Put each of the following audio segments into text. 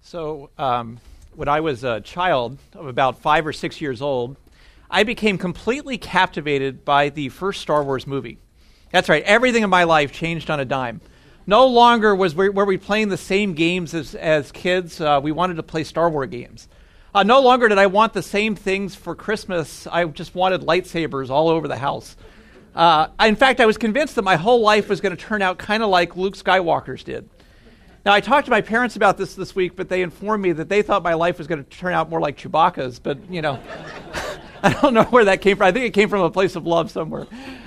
When I was a child of about 5 or 6 years old, I became completely captivated by the first Star Wars movie. That's right, everything in my life changed on a dime. No longer were we playing the same games as kids. We wanted to play Star Wars games. No longer did I want the same things for Christmas. I just wanted lightsabers all over the house. In fact, I was convinced that my whole life was going to turn out kind of like Luke Skywalker's did. Now, I talked to my parents about this week, but they informed me that they thought my life was going to turn out more like Chewbacca's. But, I don't know where that came from. I think it came from a place of love somewhere.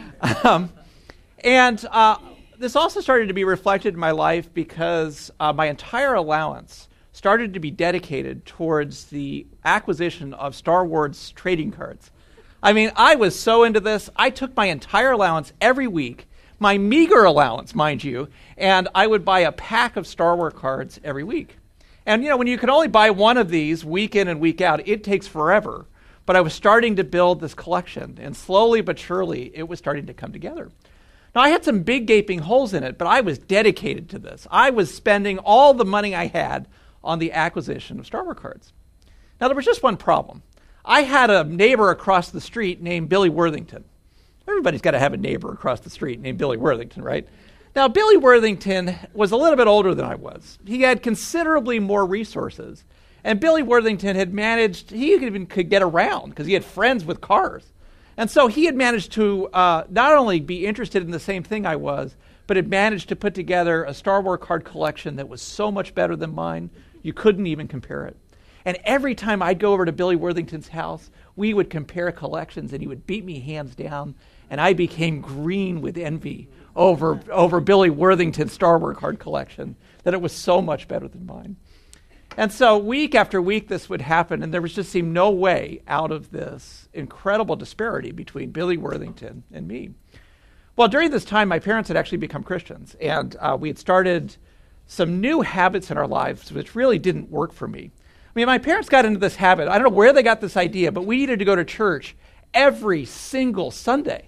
This also started to be reflected in my life because my entire allowance started to be dedicated towards the acquisition of Star Wars trading cards. I mean, I was so into this. I took my entire allowance every week, my meager allowance, mind you, and I would buy a pack of Star Wars cards every week. And, when you can only buy one of these week in and week out, it takes forever. But I was starting to build this collection, and slowly but surely, it was starting to come together. Now, I had some big gaping holes in it, but I was dedicated to this. I was spending all the money I had on the acquisition of Star Wars cards. Now, there was just one problem. I had a neighbor across the street named Billy Worthington. Everybody's got to have a neighbor across the street named Billy Worthington, right? Now, Billy Worthington was a little bit older than I was. He had considerably more resources. And Billy Worthington had managed, he even could get around because he had friends with cars. And so he had managed to not only be interested in the same thing I was, but had managed to put together a Star Wars card collection that was so much better than mine, you couldn't even compare it. And every time I'd go over to Billy Worthington's house, we would compare collections, and he would beat me hands down, and I became green with envy over Billy Worthington's Star Wars card collection, that it was so much better than mine. And so week after week this would happen, and there just seemed no way out of this incredible disparity between Billy Worthington and me. Well, during this time, my parents had actually become Christians, and we had started some new habits in our lives which really didn't work for me. I mean, my parents got into this habit. I don't know where they got this idea, but we needed to go to church every single Sunday.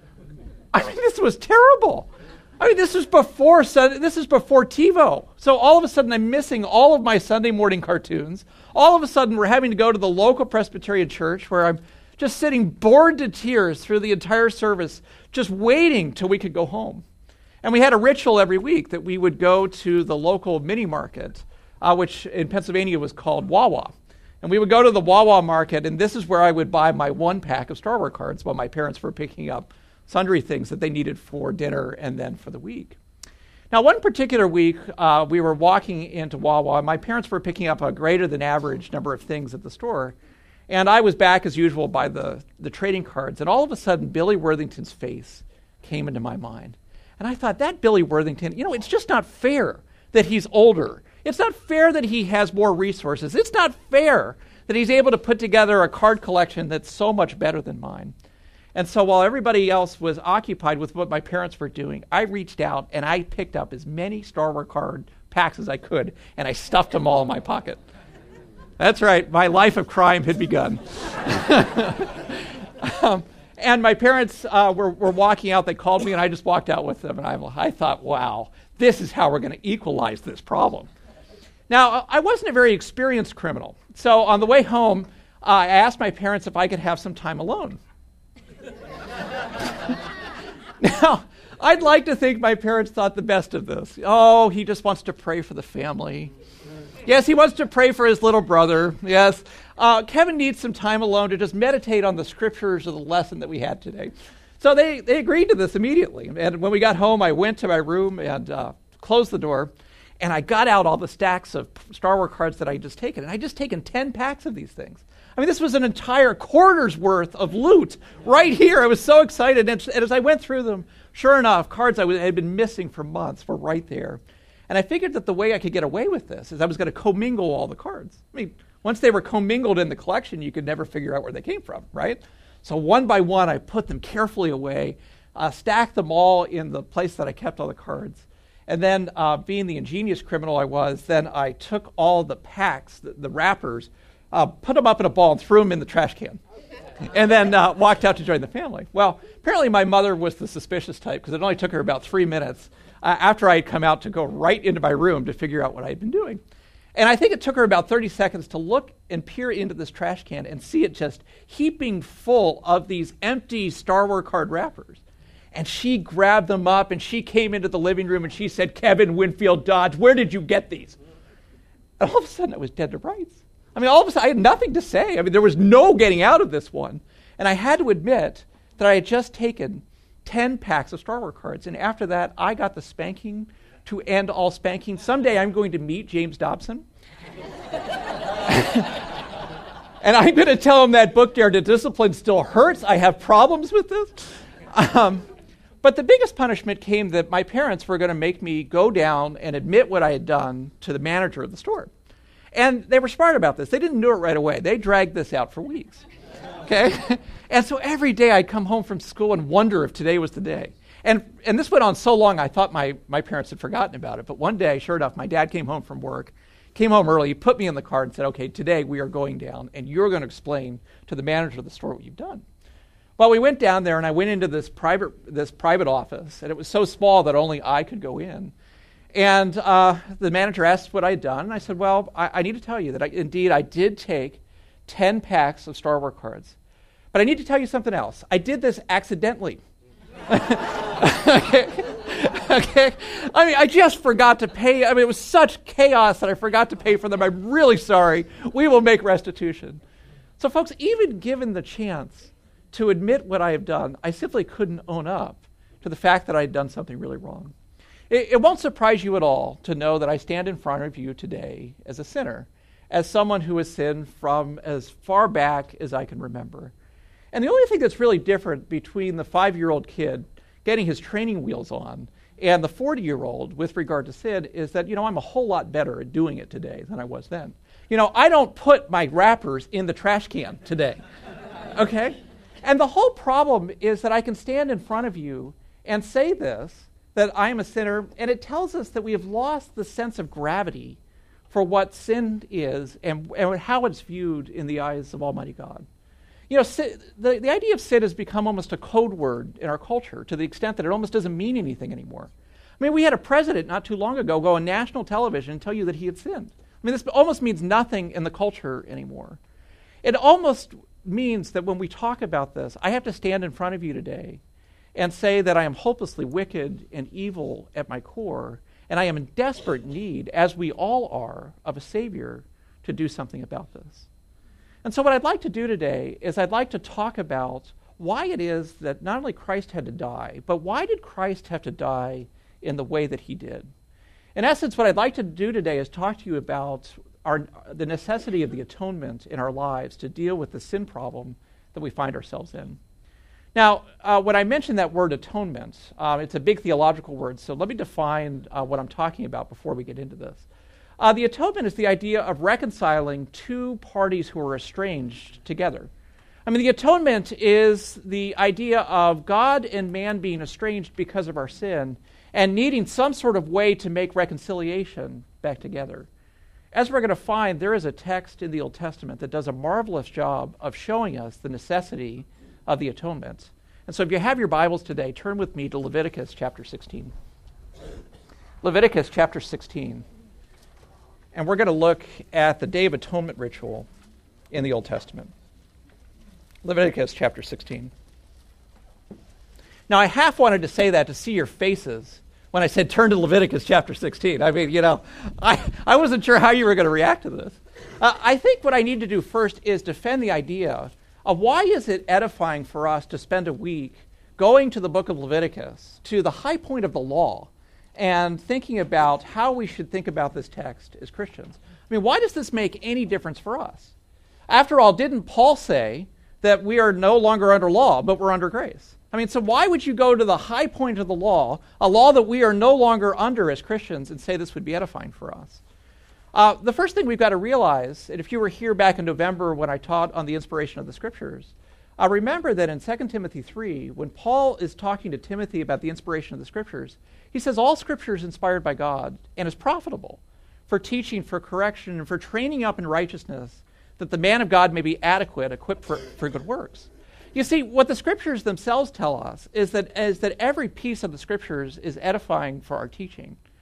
I mean, this was terrible. I mean, this is before TiVo. So all of a sudden, I'm missing all of my Sunday morning cartoons. All of a sudden, we're having to go to the local Presbyterian church where I'm just sitting bored to tears through the entire service, just waiting till we could go home. And we had a ritual every week that we would go to the local mini market, which in Pennsylvania was called Wawa. And we would go to the Wawa market, and this is where I would buy my one pack of Star Wars cards while my parents were picking up sundry things that they needed for dinner and then for the week. Now, one particular week, we were walking into Wawa, and my parents were picking up a greater than average number of things at the store. And I was back, as usual, by the trading cards. And all of a sudden, Billy Worthington's face came into my mind. And I thought, that Billy Worthington, it's just not fair that he's older. It's not fair that he has more resources. It's not fair that he's able to put together a card collection that's so much better than mine. And so while everybody else was occupied with what my parents were doing, I reached out and I picked up as many Star Wars card packs as I could, and I stuffed them all in my pocket. That's right, my life of crime had begun. And my parents were walking out. They called me, and I just walked out with them. And I thought, wow, this is how we're going to equalize this problem. Now, I wasn't a very experienced criminal. So on the way home, I asked my parents if I could have some time alone. Now, I'd like to think my parents thought the best of this. Oh, he just wants to pray for the family. Yes, he wants to pray for his little brother. Yes, Kevin needs some time alone to just meditate on the scriptures of the lesson that we had today. So they agreed to this immediately. And when we got home, I went to my room and closed the door, and I got out all the stacks of Star Wars cards that I had just taken. And I had just taken 10 packs of these things. I mean, this was an entire quarter's worth of loot right here. I was so excited. And as I went through them, sure enough, cards I had been missing for months were right there. And I figured that the way I could get away with this is I was going to commingle all the cards. I mean, once they were commingled in the collection, you could never figure out where they came from, right? So one by one, I put them carefully away, stacked them all in the place that I kept all the cards. And then, being the ingenious criminal I was, then I took all the packs, the wrappers, put them up in a ball and threw them in the trash can. And then walked out to join the family. Well, apparently my mother was the suspicious type because it only took her about 3 minutes after I had come out to go right into my room to figure out what I had been doing. And I think it took her about 30 seconds to look and peer into this trash can and see it just heaping full of these empty Star Wars card wrappers. And she grabbed them up and she came into the living room and she said, "Kevin Winfield Dodge, where did you get these?" And all of a sudden I was dead to rights. I mean, all of a sudden I had nothing to say. I mean, there was no getting out of this one. And I had to admit that I had just taken 10 packs of Star Wars cards. And after that, I got the spanking to end all spanking. Someday I'm going to meet James Dobson. And I'm going to tell him that book, Dare to Discipline, still hurts. I have problems with this. But the biggest punishment came that my parents were going to make me go down and admit what I had done to the manager of the store. And they were smart about this. They didn't do it right away. They dragged this out for weeks. Okay? And so every day I'd come home from school and wonder if today was the day. And this went on so long I thought my parents had forgotten about it. But one day, sure enough, my dad came home from work, came home early, he put me in the car and said, "Okay, today we are going down and you're going to explain to the manager of the store what you've done." Well, we went down there and I went into this private office, and it was so small that only I could go in. And the manager asked what I had done, and I said, "Well, I need to tell you that I did take 10 packs of Star Wars cards. But I need to tell you something else. I did this accidentally." Okay. I mean, I just forgot to pay. I mean, it was such chaos that I forgot to pay for them. I'm really sorry. We will make restitution. So, folks, even given the chance to admit what I have done, I simply couldn't own up to the fact that I had done something really wrong. It won't surprise you at all to know that I stand in front of you today as a sinner, as someone who has sinned from as far back as I can remember. And the only thing that's really different between the 5-year-old kid getting his training wheels on and the 40-year-old with regard to sin is that, I'm a whole lot better at doing it today than I was then. I don't put my wrappers in the trash can today, okay? And the whole problem is that I can stand in front of you and say this, that I am a sinner, and it tells us that we have lost the sense of gravity for what sin is and how it's viewed in the eyes of Almighty God. The idea of sin has become almost a code word in our culture to the extent that it almost doesn't mean anything anymore. I mean, we had a president not too long ago go on national television and tell you that he had sinned. I mean, this almost means nothing in the culture anymore. It almost means that when we talk about this, I have to stand in front of you today and say that I am hopelessly wicked and evil at my core, and I am in desperate need, as we all are, of a Savior to do something about this. And so what I'd like to do today is I'd like to talk about why it is that not only Christ had to die, but why did Christ have to die in the way that he did? In essence, what I'd like to do today is talk to you about the necessity of the atonement in our lives to deal with the sin problem that we find ourselves in. Now, when I mention that word atonement, it's a big theological word, so let me define what I'm talking about before we get into this. The atonement is the idea of reconciling two parties who are estranged together. I mean, the atonement is the idea of God and man being estranged because of our sin and needing some sort of way to make reconciliation back together. As we're going to find, there is a text in the Old Testament that does a marvelous job of showing us the necessity of the atonement. And so if you have your Bibles today, turn with me to Leviticus chapter 16. Leviticus chapter 16. And we're going to look at the Day of Atonement ritual in the Old Testament. Leviticus chapter 16. Now, I half wanted to say that to see your faces when I said turn to Leviticus chapter 16. I mean, I wasn't sure how you were going to react to this. I think what I need to do first is defend the idea of why is it edifying for us to spend a week going to the book of Leviticus, to the high point of the law, and thinking about how we should think about this text as Christians. I mean, why does this make any difference for us? After all, didn't Paul say that we are no longer under law, but we're under grace? I mean, so why would you go to the high point of the law, a law that we are no longer under as Christians, and say this would be edifying for us? The first thing we've got to realize, and if you were here back in November when I taught on the inspiration of the Scriptures, remember that in 2 Timothy 3, when Paul is talking to Timothy about the inspiration of the Scriptures, he says all Scripture is inspired by God and is profitable for teaching, for correction, and for training up in righteousness, that the man of God may be adequate, equipped for good works. You see, what the Scriptures themselves tell us is that every piece of the Scriptures is edifying for our teaching.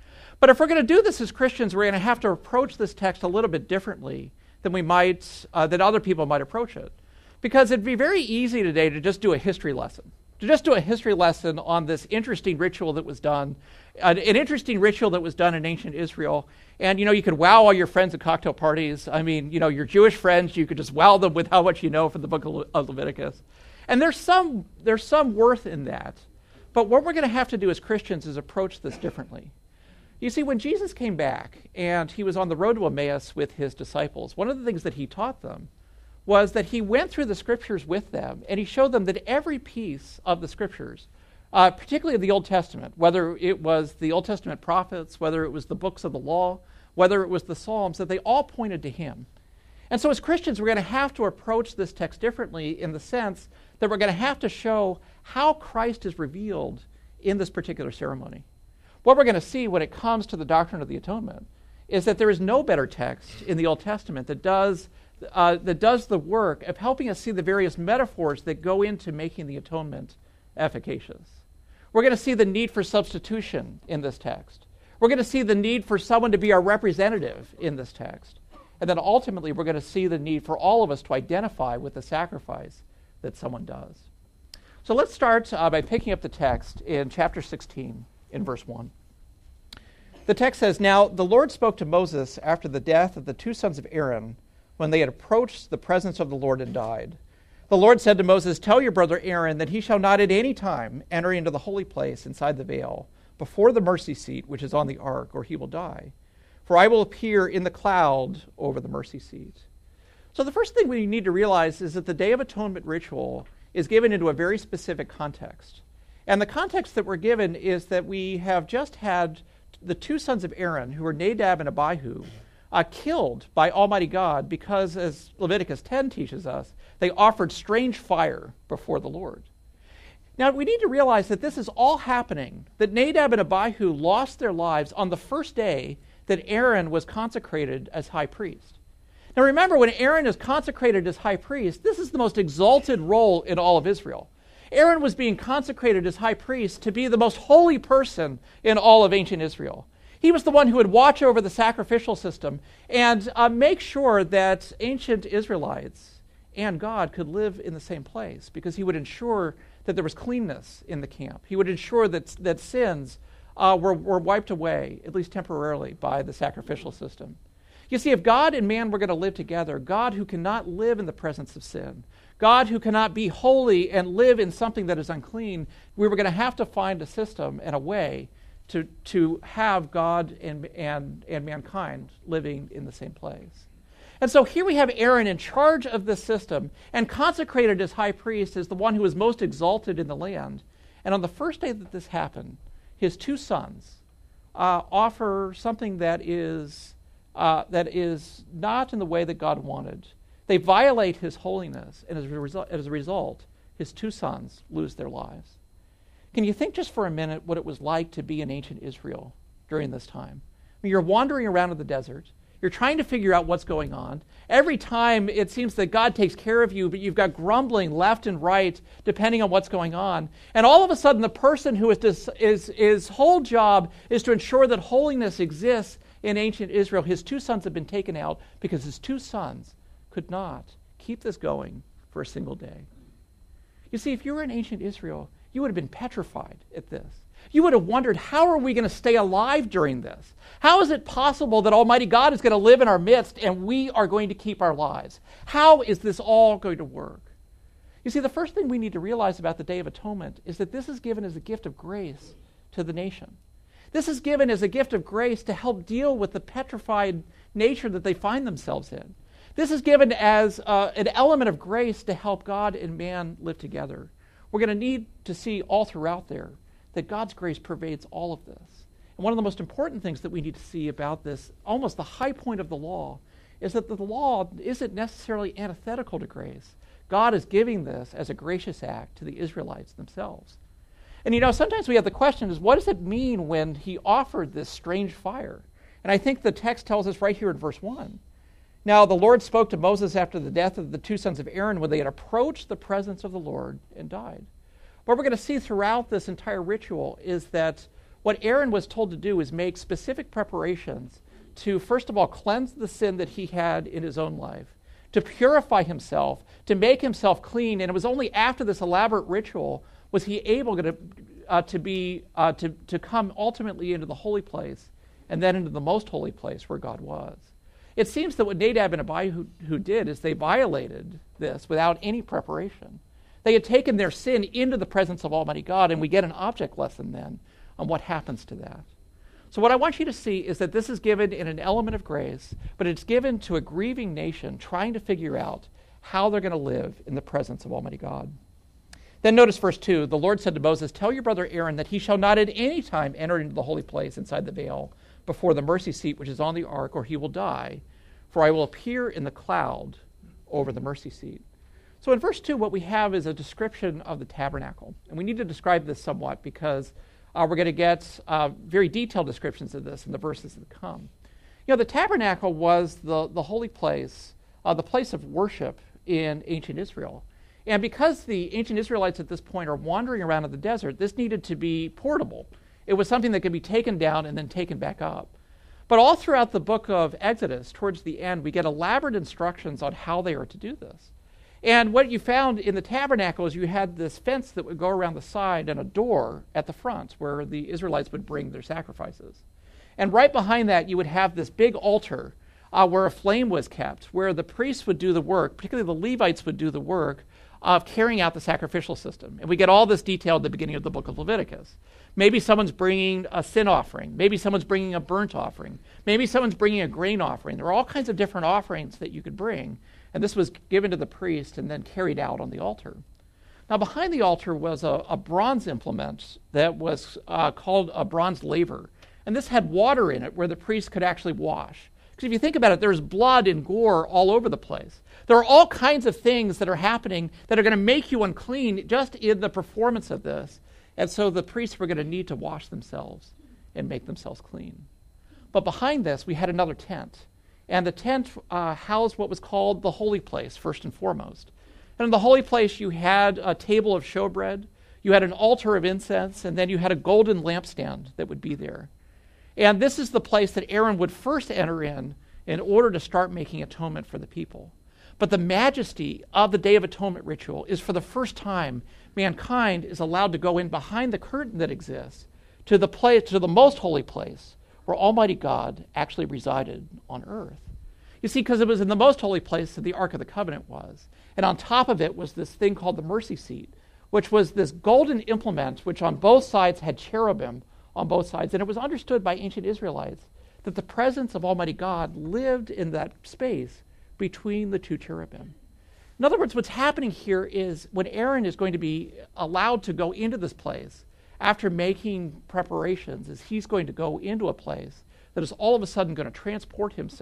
But if we're going to do this as Christians, we're going to have to approach this text a little bit differently than than other people might approach it. Because it'd be very easy today to just do a history lesson. To just do a history lesson on this interesting ritual that was done, an interesting ritual that was done in ancient Israel. And, you could wow all your friends at cocktail parties. I mean, your Jewish friends, you could just wow them with how much you know from the book of Leviticus. And there's some worth in that. But what we're going to have to do as Christians is approach this differently. You see, when Jesus came back and he was on the road to Emmaus with his disciples, one of the things that he taught them was that he went through the scriptures with them, and he showed them that every piece of the scriptures, particularly of the Old Testament, whether it was the Old Testament prophets, whether it was the books of the law, whether it was the Psalms, that they all pointed to him. And so as Christians, we're going to have to approach this text differently in the sense that we're going to have to show how Christ is revealed in this particular ceremony. What we're going to see when it comes to the doctrine of the atonement is that there is no better text in the Old Testament that does the work of helping us see the various metaphors that go into making the atonement efficacious. We're going to see the need for substitution in this text. We're going to see the need for someone to be our representative in this text. And then ultimately, we're going to see the need for all of us to identify with the sacrifice that someone does. So let's start by picking up the text in chapter 16 in verse 1. The text says, "Now the Lord spoke to Moses after the death of the two sons of Aaron, when they had approached the presence of the Lord and died. The Lord said to Moses, 'Tell your brother Aaron that he shall not at any time enter into the holy place inside the veil, before the mercy seat which is on the ark, or he will die. For I will appear in the cloud over the mercy seat.'" So the first thing we need to realize is that the Day of Atonement ritual is given into a very specific context. And the context that we're given is that we have just had the two sons of Aaron, who were Nadab and Abihu, killed by Almighty God because, as Leviticus 10 teaches us, they offered strange fire before the Lord. Now, we need to realize that this is all happening, that Nadab and Abihu lost their lives on the first day that Aaron was consecrated as high priest. Now, remember, when Aaron is consecrated as high priest, this is the most exalted role in all of Israel. Aaron was being consecrated as high priest to be the most holy person in all of ancient Israel. He was the one who would watch over the sacrificial system and make sure that ancient Israelites and God could live in the same place, because he would ensure that there was cleanness in the camp. He would ensure that sins were wiped away, at least temporarily, by the sacrificial system. You see, if God and man were going to live together, God who cannot live in the presence of sin, God who cannot be holy and live in something that is unclean, we were going to have to find a system and a way to have God and mankind living in the same place. And so here we have Aaron in charge of this system and consecrated as high priest as the one who was most exalted in the land. And on the first day that this happened, his two sons offer something that is not in the way that God wanted. They violate his holiness, and as a result, his two sons lose their lives. Can you think just for a minute what it was like to be in ancient Israel during this time? I mean, you're wandering around in the desert. You're trying to figure out what's going on. Every time it seems that God takes care of you, but you've got grumbling left and right depending on what's going on. And all of a sudden, the person who his whole job is to ensure that holiness exists in ancient Israel, his two sons have been taken out because his two sons could not keep this going for a single day. You see, if you were in ancient Israel, you would have been petrified at this. You would have wondered, how are we going to stay alive during this? How is it possible that Almighty God is going to live in our midst and we are going to keep our lives? How is this all going to work? You see, the first thing we need to realize about the Day of Atonement is that this is given as a gift of grace to the nation. This is given as a gift of grace to help deal with the petrified nature that they find themselves in. This is given as an element of grace to help God and man live together. We're going to need to see all throughout there that God's grace pervades all of this. And one of the most important things that we need to see about this, almost the high point of the law, is that the law isn't necessarily antithetical to grace. God is giving this as a gracious act to the Israelites themselves. And sometimes we have the question is, what does it mean when he offered this strange fire? And I think the text tells us right here in verse 1. Now the Lord spoke to Moses after the death of the two sons of Aaron when they had approached the presence of the Lord and died. What we're going to see throughout this entire ritual is that what Aaron was told to do is make specific preparations to, first of all, cleanse the sin that he had in his own life, to purify himself, to make himself clean. And it was only after this elaborate ritual was he able to come ultimately into the holy place and then into the most holy place where God was. It seems that what Nadab and Abihu who did is they violated this without any preparation. They had taken their sin into the presence of Almighty God, and we get an object lesson then on what happens to that. So what I want you to see is that this is given in an element of grace, but it's given to a grieving nation trying to figure out how they're going to live in the presence of Almighty God. Then notice verse 2, the Lord said to Moses, "Tell your brother Aaron that he shall not at any time enter into the holy place inside the veil before the mercy seat which is on the ark, or he will die, for I will appear in the cloud over the mercy seat." So in verse 2, what we have is a description of the tabernacle. And we need to describe this somewhat because we're going to get very detailed descriptions of this in the verses that come. You know, the tabernacle was the holy place, the place of worship in ancient Israel. And because the ancient Israelites at this point are wandering around in the desert, this needed to be portable. It was something that could be taken down and then taken back up. But all throughout the book of Exodus, towards the end, we get elaborate instructions on how they are to do this. And what you found in the tabernacle is you had this fence that would go around the side and a door at the front where the Israelites would bring their sacrifices. And right behind that, you would have this big altar where a flame was kept, where the priests would do the work, particularly the Levites would do the work of carrying out the sacrificial system. And we get all this detail at the beginning of the book of Leviticus. Maybe someone's bringing a sin offering. Maybe someone's bringing a burnt offering. Maybe someone's bringing a grain offering. There are all kinds of different offerings that you could bring. And this was given to the priest and then carried out on the altar. Now, behind the altar was a bronze implement that was called a bronze laver. And this had water in it where the priest could actually wash. Because if you think about it, there's blood and gore all over the place. There are all kinds of things that are happening that are going to make you unclean just in the performance of this. And so the priests were going to need to wash themselves and make themselves clean. But behind this, we had another tent. And the tent housed what was called the holy place, first and foremost. And in the holy place, you had a table of showbread, you had an altar of incense, and then you had a golden lampstand that would be there. And this is the place that Aaron would first enter in order to start making atonement for the people. But the majesty of the Day of Atonement ritual is for the first time mankind is allowed to go in behind the curtain that exists to the most holy place where Almighty God actually resided on earth. You see, because it was in the most holy place that the Ark of the Covenant was. And on top of it was this thing called the mercy seat, which was this golden implement which on both sides had cherubim on both sides. And it was understood by ancient Israelites that the presence of Almighty God lived in that space between the two cherubim. In other words, what's happening here is when Aaron is going to be allowed to go into this place, after making preparations, is he's going to go into a place that is all of a sudden going to transport him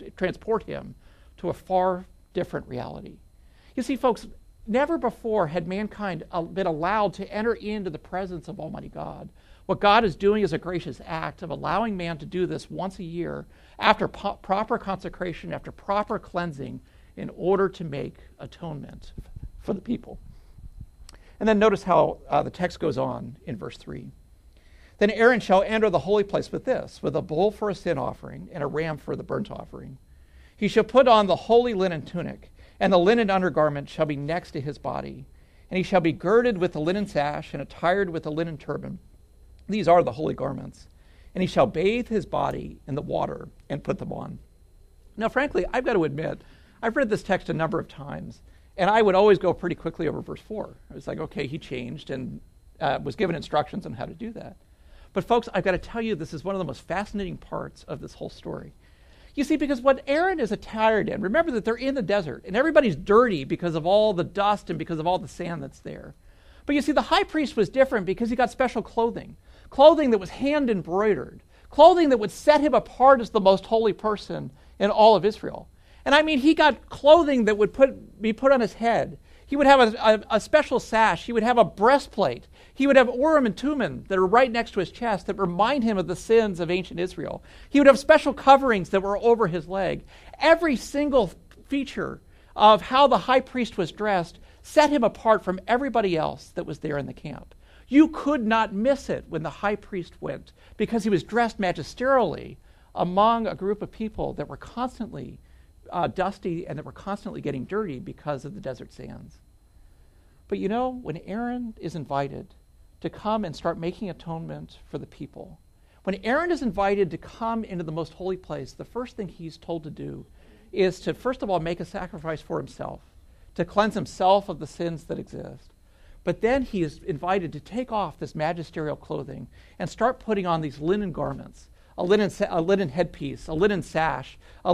to a far different reality. You see, folks, never before had mankind been allowed to enter into the presence of Almighty God. What God is doing is a gracious act of allowing man to do this once a year after proper consecration, after proper cleansing, in order to make atonement for the people. And then notice how the text goes on in verse 3. Then Aaron shall enter the holy place with this, with a bull for a sin offering and a ram for the burnt offering. He shall put on the holy linen tunic, and the linen undergarment shall be next to his body. And he shall be girded with the linen sash and attired with the linen turban. These are the holy garments. And he shall bathe his body in the water and put them on. Now, frankly, I've got to admit, I've read this text a number of times, and I would always go pretty quickly over verse 4. I was like, okay, he changed and was given instructions on how to do that. But folks, I've got to tell you, this is one of the most fascinating parts of this whole story. You see, because what Aaron is attired in, remember that they're in the desert, and everybody's dirty because of all the dust and because of all the sand that's there. But you see, the high priest was different because he got special clothing that was hand embroidered, clothing that would set him apart as the most holy person in all of Israel. And I mean, he got clothing that would be put on his head. He would have a special sash. He would have a breastplate. He would have Urim and Thummim that are right next to his chest that remind him of the sins of ancient Israel. He would have special coverings that were over his leg. Every single feature of how the high priest was dressed set him apart from everybody else that was there in the camp. You could not miss it when the high priest went, because he was dressed magisterially among a group of people that were constantly dusty and that were constantly getting dirty because of the desert sands. But you know, when Aaron is invited to come and start making atonement for the people, when Aaron is invited to come into the most holy place, the first thing he's told to do is to, first of all, make a sacrifice for himself, to cleanse himself of the sins that exist. But then he is invited to take off this magisterial clothing and start putting on these linen garments, a linen headpiece, a linen sash, a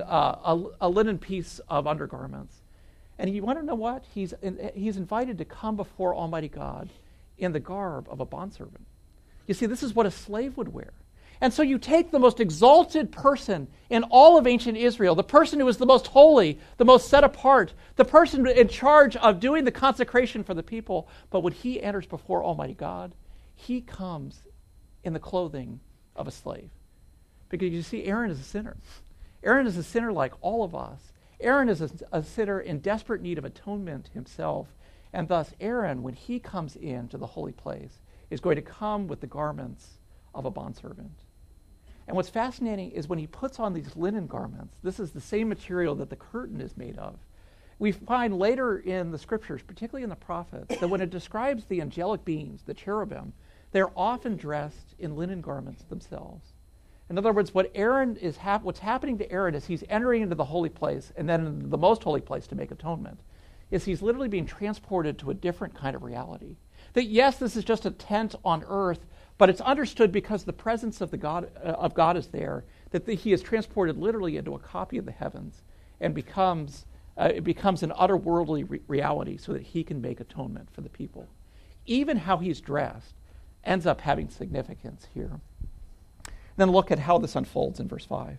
linen piece of undergarments. And you want to know what? He's invited to come before Almighty God in the garb of a bondservant. You see, this is what a slave would wear. And so you take the most exalted person in all of ancient Israel, the person who is the most holy, the most set apart, the person in charge of doing the consecration for the people. But when he enters before Almighty God, he comes in the clothing of a slave. Because you see, Aaron is a sinner. Aaron is a sinner like all of us. Aaron is a sinner in desperate need of atonement himself. And thus, Aaron, when he comes into the holy place, is going to come with the garments of a bondservant. And what's fascinating is when he puts on these linen garments, this is the same material that the curtain is made of. We find later in the scriptures, particularly in the prophets, that when it describes the angelic beings, the cherubim, they're often dressed in linen garments themselves. In other words, what's happening to Aaron as he's entering into the holy place and then into the most holy place to make atonement, is he's literally being transported to a different kind of reality. That yes, this is just a tent on earth, but it's understood because the presence of God is there, that he is transported literally into a copy of the heavens and it becomes an otherworldly reality so that he can make atonement for the people. Even how he's dressed ends up having significance here. Then look at how this unfolds in verse 5.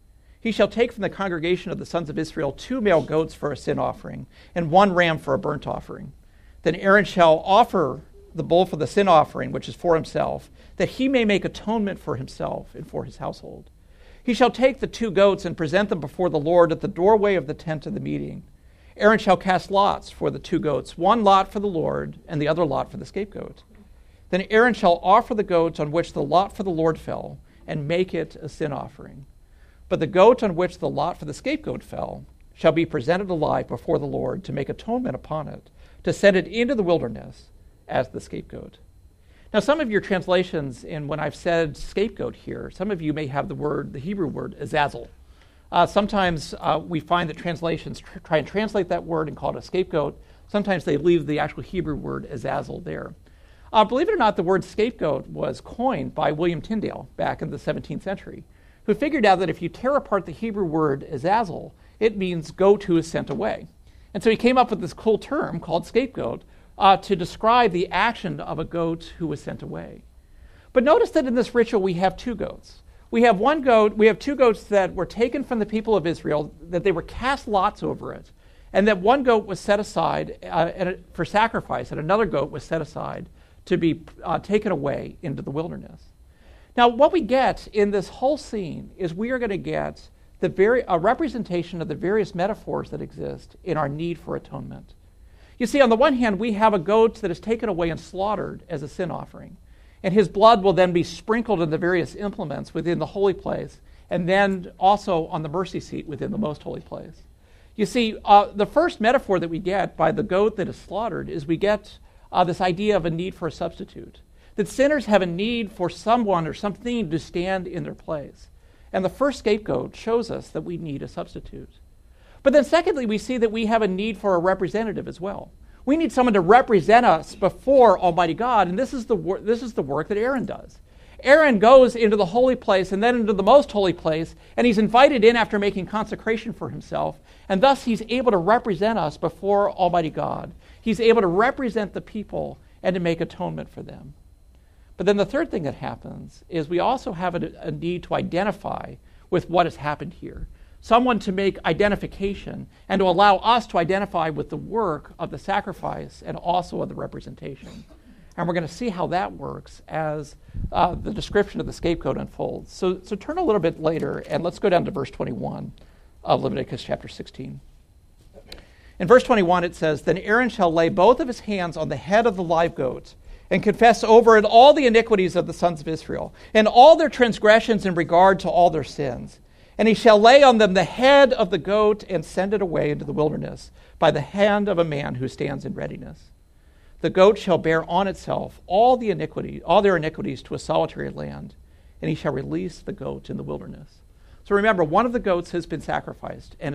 He shall take from the congregation of the sons of Israel 2 male goats for a sin offering and 1 ram for a burnt offering. Then Aaron shall offer the bull for the sin offering, which is for himself, that he may make atonement for himself and for his household. He shall take the 2 goats and present them before the Lord at the doorway of the tent of the meeting. Aaron shall cast lots for the 2 goats, 1 lot for the Lord and the other lot for the scapegoat. Then Aaron shall offer the goat on which the lot for the Lord fell and make it a sin offering. But the goat on which the lot for the scapegoat fell shall be presented alive before the Lord to make atonement upon it, to send it into the wilderness as the scapegoat. Now, some of your translations, when I've said scapegoat here, some of you may have the Hebrew word azazel. Sometimes we find that translations try and translate that word and call it a scapegoat. Sometimes they leave the actual Hebrew word azazel there. Believe it or not, the word scapegoat was coined by William Tyndale back in the 17th century, who figured out that if you tear apart the Hebrew word azazel, it means goat who is sent away. And so he came up with this cool term called scapegoat to describe the action of a goat who was sent away. But notice that in this ritual we have 2 goats. We have 2 goats that were taken from the people of Israel, that they were cast lots over it, and that 1 goat was set aside for sacrifice, and another goat was set aside to be taken away into the wilderness. Now, what we get in this whole scene is we are going to get a representation of the various metaphors that exist in our need for atonement. You see, on the one hand, we have a goat that is taken away and slaughtered as a sin offering, and his blood will then be sprinkled in the various implements within the holy place, and then also on the mercy seat within the most holy place. You see, the first metaphor that we get by the goat that is slaughtered is we get this idea of a need for a substitute, that sinners have a need for someone or something to stand in their place. And the first scapegoat shows us that we need a substitute. But then secondly, we see that we have a need for a representative as well. We need someone to represent us before Almighty God, and this is the work that Aaron does. Aaron goes into the holy place and then into the most holy place, and he's invited in after making consecration for himself, and thus he's able to represent us before Almighty God. He's able to represent the people and to make atonement for them. But then the third thing that happens is we also have a need to identify with what has happened here. Someone to make identification and to allow us to identify with the work of the sacrifice and also of the representation. And we're going to see how that works as the description of the scapegoat unfolds. So turn a little bit later and let's go down to verse 21 of Leviticus chapter 16. In verse 21 it says, Then Aaron shall lay both of his hands on the head of the live goat and confess over it all the iniquities of the sons of Israel, and all their transgressions in regard to all their sins. And he shall lay on them the head of the goat and send it away into the wilderness by the hand of a man who stands in readiness. The goat shall bear on itself all their iniquities to a solitary land, and he shall release the goat in the wilderness. So remember, one of the goats has been sacrificed, and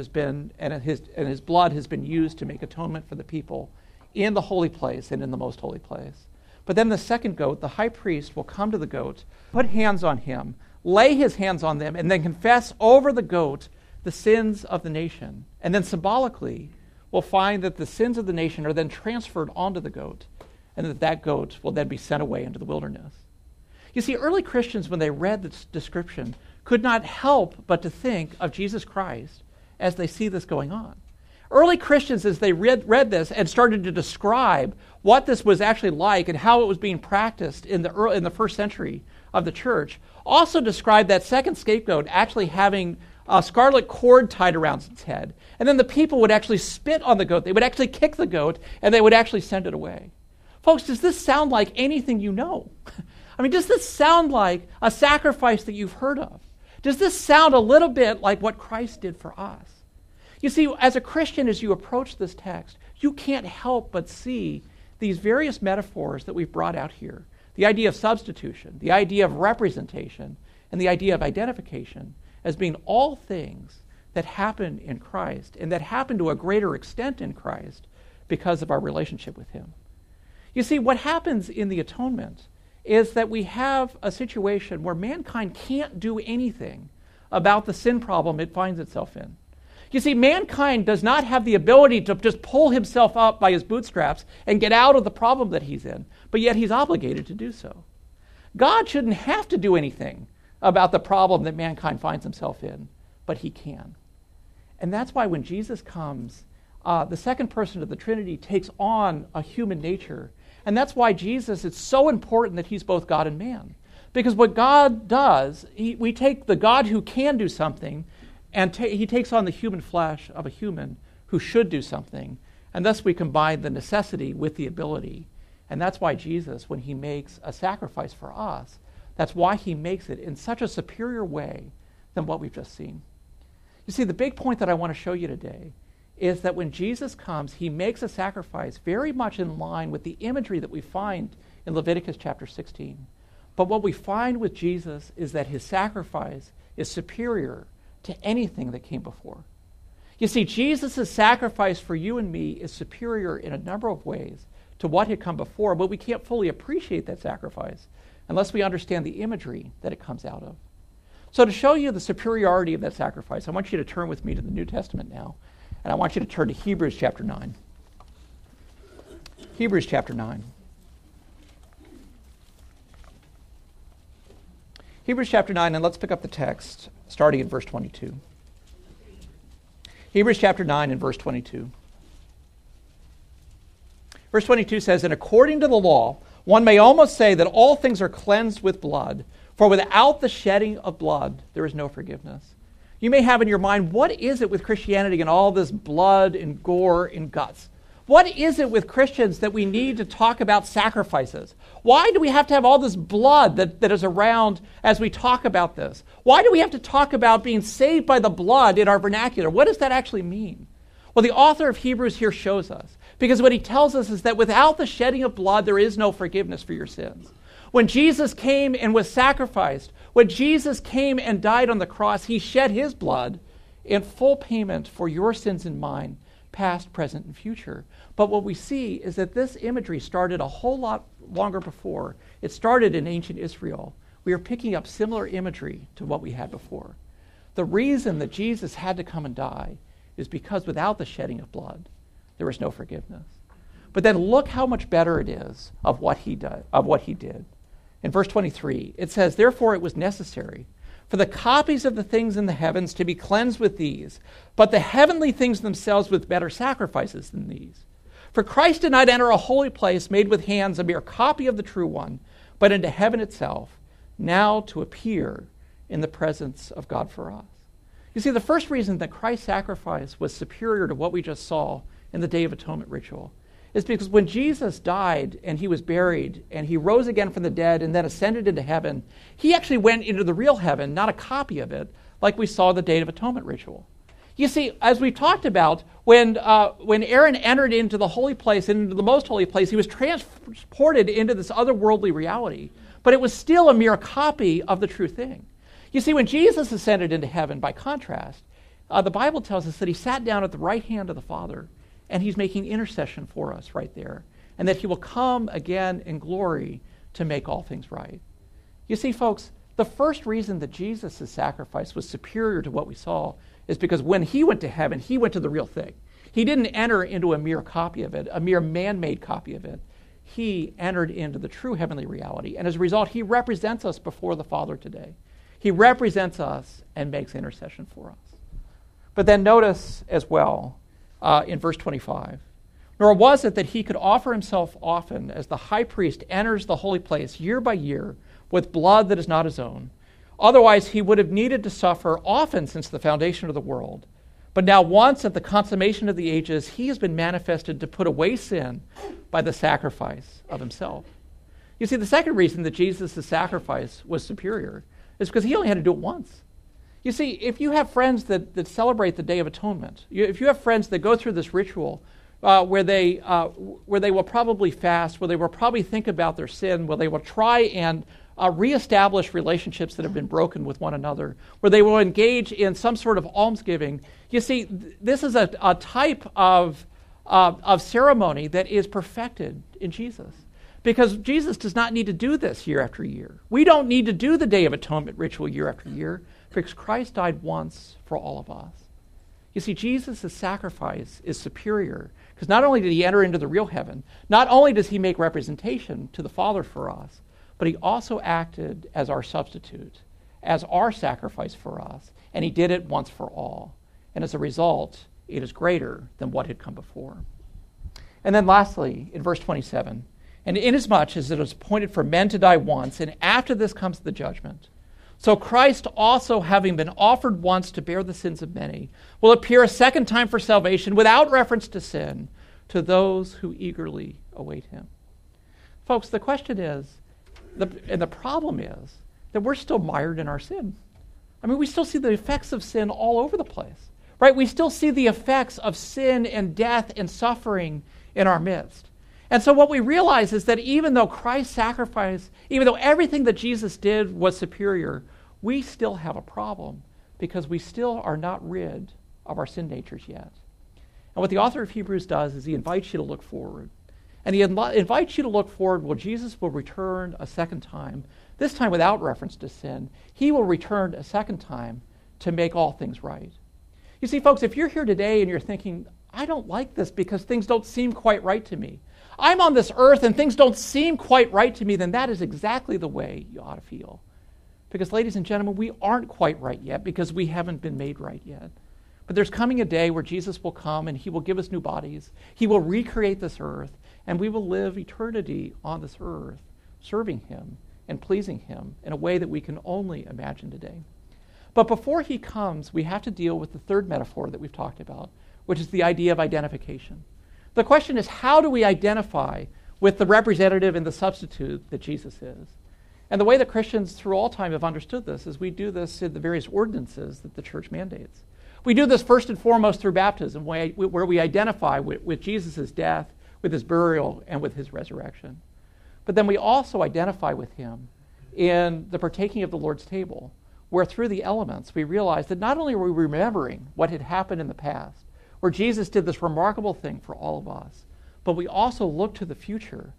his blood has been used to make atonement for the people in the holy place and in the most holy place. But then the second goat, the high priest, will come to the goat, put hands on him, lay his hands on them, and then confess over the goat the sins of the nation. And then symbolically, we'll find that the sins of the nation are then transferred onto the goat, and that goat will then be sent away into the wilderness. You see, early Christians, when they read this description, could not help but to think of Jesus Christ as they see this going on. Early Christians, as they read this and started to describe what this was actually like and how it was being practiced in the first century of the church, also described that second scapegoat actually having a scarlet cord tied around its head. And then the people would actually spit on the goat. They would actually kick the goat, and they would actually send it away. Folks, does this sound like anything you know? I mean, does this sound like a sacrifice that you've heard of? Does this sound a little bit like what Christ did for us? You see, as a Christian, as you approach this text, you can't help but see these various metaphors that we've brought out here. The idea of substitution, the idea of representation, and the idea of identification as being all things that happen in Christ and that happen to a greater extent in Christ because of our relationship with him. You see, what happens in the atonement is that we have a situation where mankind can't do anything about the sin problem it finds itself in. You see, mankind does not have the ability to just pull himself up by his bootstraps and get out of the problem that he's in, but yet he's obligated to do so. God shouldn't have to do anything about the problem that mankind finds himself in, but he can. And that's why when Jesus comes, the second person of the Trinity takes on a human nature. And that's why Jesus, it's so important that he's both God and man. Because what God does, we take the God who can do something, and he takes on the human flesh of a human who should do something. And thus we combine the necessity with the ability. And that's why Jesus, when he makes a sacrifice for us, that's why he makes it in such a superior way than what we've just seen. You see, the big point that I want to show you today is that when Jesus comes, he makes a sacrifice very much in line with the imagery that we find in Leviticus chapter 16. But what we find with Jesus is that his sacrifice is superior to anything that came before. You see, Jesus' sacrifice for you and me is superior in a number of ways to what had come before, but we can't fully appreciate that sacrifice unless we understand the imagery that it comes out of. So to show you the superiority of that sacrifice, I want you to turn with me to the New Testament now, and I want you to turn to Hebrews chapter 9. Hebrews chapter 9. Hebrews chapter 9, and let's pick up the text starting in verse 22. Hebrews chapter 9 and verse 22. Verse 22 says, "And according to the law, one may almost say that all things are cleansed with blood, for without the shedding of blood, there is no forgiveness." You may have in your mind, what is it with Christianity and all this blood and gore and guts? What is it with Christians that we need to talk about sacrifices? Why do we have to have all this blood that is around as we talk about this? Why do we have to talk about being saved by the blood in our vernacular? What does that actually mean? Well, the author of Hebrews here shows us, because what he tells us is that without the shedding of blood, there is no forgiveness for your sins. When Jesus came and was sacrificed, when Jesus came and died on the cross, he shed his blood in full payment for your sins and mine, past, present, and future. But what we see is that this imagery started a whole lot longer before. It started in ancient Israel. We are picking up similar imagery to what we had before. The reason that Jesus had to come and die is because without the shedding of blood, there was no forgiveness. But then look how much better it is of what he did. In verse 23, it says, "Therefore it was necessary for the copies of the things in the heavens to be cleansed with these, but the heavenly things themselves with better sacrifices than these. For Christ did not enter a holy place made with hands, a mere copy of the true one, but into heaven itself, now to appear in the presence of God for us." You see, the first reason that Christ's sacrifice was superior to what we just saw in the Day of Atonement ritual is because when Jesus died and he was buried and he rose again from the dead and then ascended into heaven, he actually went into the real heaven, not a copy of it, like we saw the Day of Atonement ritual. You see, as we talked about, when Aaron entered into the holy place, into the most holy place, he was transported into this otherworldly reality, but it was still a mere copy of the true thing. You see, when Jesus ascended into heaven, by contrast, the Bible tells us that he sat down at the right hand of the Father, and he's making intercession for us right there, and that he will come again in glory to make all things right. You see, folks, the first reason that Jesus' sacrifice was superior to what we saw is because when he went to heaven, he went to the real thing. He didn't enter into a mere copy of it, a mere man-made copy of it. He entered into the true heavenly reality, and as a result, he represents us before the Father today. He represents us and makes intercession for us. But then notice as well, in verse 25, nor was it that he could offer himself often as the high priest enters the holy place year by year with blood that is not his own. Otherwise, he would have needed to suffer often since the foundation of the world. But now once at the consummation of the ages, he has been manifested to put away sin by the sacrifice of himself. You see, the second reason that Jesus' sacrifice was superior is because he only had to do it once. You see, if you have friends that celebrate the Day of Atonement, if you have friends that go through this ritual where they will probably fast, where they will probably think about their sin, where they will try and reestablish relationships that have been broken with one another, where they will engage in some sort of almsgiving, you see, this is a type of ceremony that is perfected in Jesus. Because Jesus does not need to do this year after year. We don't need to do the Day of Atonement ritual year after year, because Christ died once for all of us. You see, Jesus' sacrifice is superior, because not only did he enter into the real heaven, not only does he make representation to the Father for us, but he also acted as our substitute, as our sacrifice for us, and he did it once for all. And as a result, it is greater than what had come before. And then lastly, in verse 27, and inasmuch as it is appointed for men to die once, and after this comes the judgment, so Christ also, having been offered once to bear the sins of many, will appear a second time for salvation without reference to sin to those who eagerly await him. Folks, the question is, and the problem is, that we're still mired in our sin. I mean, we still see the effects of sin all over the place, right? We still see the effects of sin and death and suffering in our midst. And so what we realize is that even though Christ's sacrifice, even though everything that Jesus did was superior, we still have a problem because we still are not rid of our sin natures yet. And what the author of Hebrews does is he invites you to look forward. And he invites you to look forward. Well, Jesus will return a second time, this time without reference to sin. He will return a second time to make all things right. You see, folks, if you're here today and you're thinking, I don't like this because things don't seem quite right to me, I'm on this earth and things don't seem quite right to me, then that is exactly the way you ought to feel. Because, ladies and gentlemen, we aren't quite right yet because we haven't been made right yet. But there's coming a day where Jesus will come and he will give us new bodies. He will recreate this earth, and we will live eternity on this earth, serving him and pleasing him in a way that we can only imagine today. But before he comes, we have to deal with the third metaphor that we've talked about, which is the idea of identification. The question is, how do we identify with the representative and the substitute that Jesus is? And the way that Christians through all time have understood this is we do this in the various ordinances that the church mandates. We do this first and foremost through baptism, where we identify with Jesus' death, with his burial, and with his resurrection. But then we also identify with him in the partaking of the Lord's table, where through the elements we realize that not only are we remembering what had happened in the past, where Jesus did this remarkable thing for all of us, but we also look to the future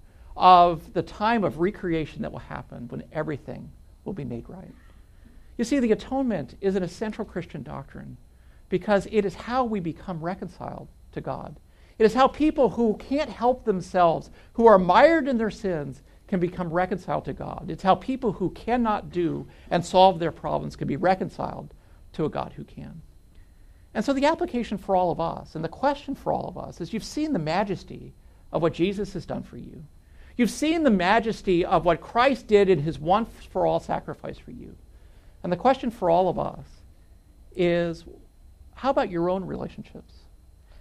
of the time of recreation that will happen when everything will be made right. You see, the atonement is an essential Christian doctrine because it is how we become reconciled to God. It is how people who can't help themselves, who are mired in their sins, can become reconciled to God. It's how people who cannot do and solve their problems can be reconciled to a God who can. And so the application for all of us, and the question for all of us, is you've seen the majesty of what Jesus has done for you. You've seen the majesty of what Christ did in his once-for-all sacrifice for you. And the question for all of us is, how about your own relationships?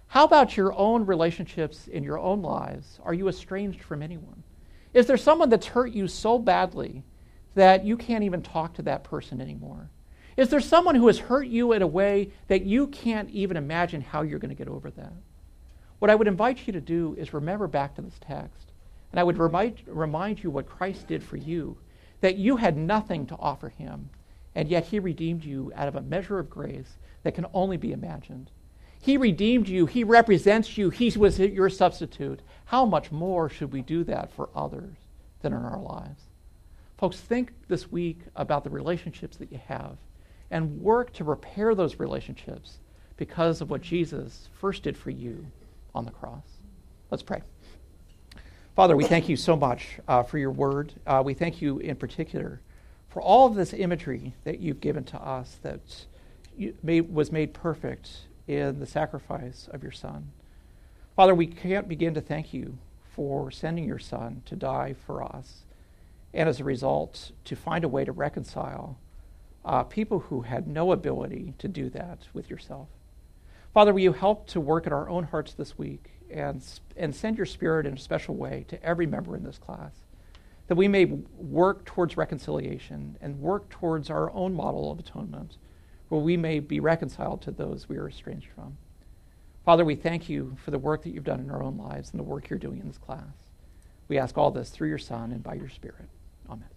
How about your own relationships in your own lives? Are you estranged from anyone? Is there someone that's hurt you so badly that you can't even talk to that person anymore? Is there someone who has hurt you in a way that you can't even imagine how you're going to get over that? What I would invite you to do is remember back to this text. And I would remind you what Christ did for you, that you had nothing to offer him, and yet he redeemed you out of a measure of grace that can only be imagined. He redeemed you. He represents you. He was your substitute. How much more should we do that for others than in our lives? Folks, think this week about the relationships that you have and work to repair those relationships because of what Jesus first did for you on the cross. Let's pray. Father, we thank you so much for your word. We thank you in particular for all of this imagery that you've given to us that was made perfect in the sacrifice of your Son. Father, we can't begin to thank you for sending your Son to die for us, and as a result, to find a way to reconcile people who had no ability to do that with yourself. Father, will you help to work in our own hearts this week and send your Spirit in a special way to every member in this class, that we may work towards reconciliation and work towards our own model of atonement, where we may be reconciled to those we are estranged from. Father, we thank you for the work that you've done in our own lives and the work you're doing in this class. We ask all this through your Son and by your Spirit. Amen.